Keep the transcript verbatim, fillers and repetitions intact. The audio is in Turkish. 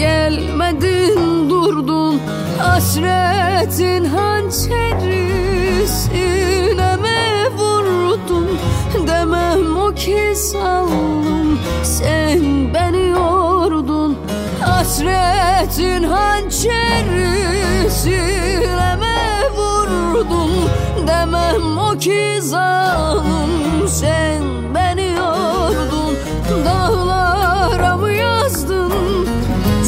gelmedin durdun. Hasretin hançeri sineme vurdun. Demem o ki zalim, sen beni yordun. Hasretin hançeri sineme vurdun. Demem o ki zalim, sen beni yordun. Dağlara mı yazdın